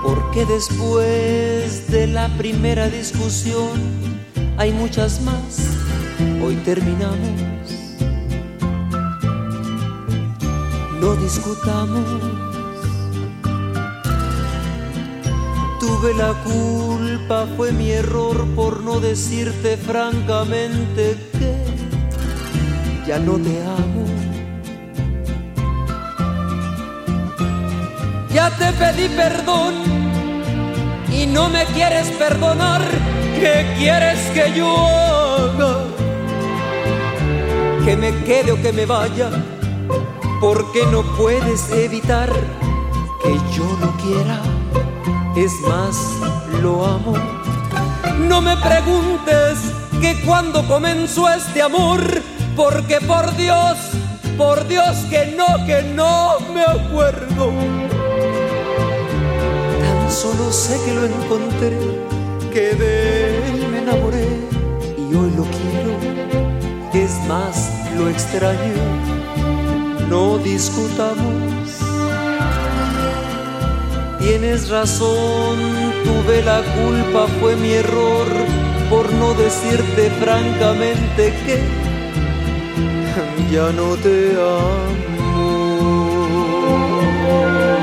Porque después de la primera discusión hay muchas más. Hoy terminamos. No discutamos. Tuve la culpa, fue mi error por no decirte francamente que ya no te amo. Ya te pedí perdón y no me quieres perdonar. ¿Qué quieres que yo haga? Que me quede o que me vaya, porque no puedes evitar que yo lo quiera. Es más, lo amo. No me preguntes que cuando comenzó este amor, porque por Dios que no me acuerdo. Tan solo sé que lo encontré, que de él me enamoré y hoy lo quiero. Es más, lo extraño. No discutamos. Tienes razón, tuve la culpa, fue mi error por no decirte francamente que ya no te amo.